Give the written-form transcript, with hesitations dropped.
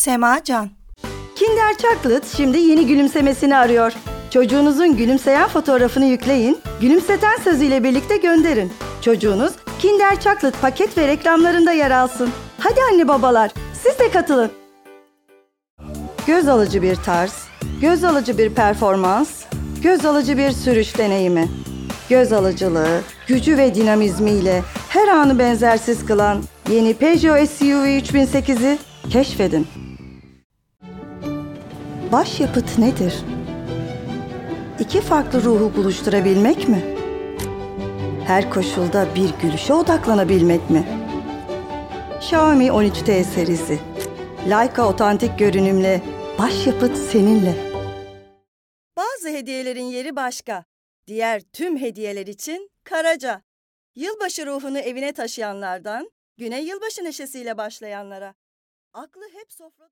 Semacan. Kinder Chocolate şimdi yeni gülümsemesini arıyor. Çocuğunuzun gülümseyen fotoğrafını yükleyin, gülümseten sözüyle birlikte gönderin. Çocuğunuz Kinder Chocolate paket ve reklamlarında yer alsın. Hadi anne babalar, siz de katılın. Göz alıcı bir tarz, göz alıcı bir performans, göz alıcı bir sürüş deneyimi. Göz alıcılığı, gücü ve dinamizmiyle her anı benzersiz kılan yeni Peugeot SUV 3008'i keşfedin. Başyapıt nedir? İki farklı ruhu buluşturabilmek mi? Her koşulda bir gülüşe odaklanabilmek mi? Xiaomi 13T serisi. Leica otantik görünümle başyapıt seninle. Bazı hediyelerin yeri başka. Diğer tüm hediyeler için Karaca. Yılbaşı ruhunu evine taşıyanlardan güne yılbaşı neşesiyle başlayanlara. Aklı hep sofrada.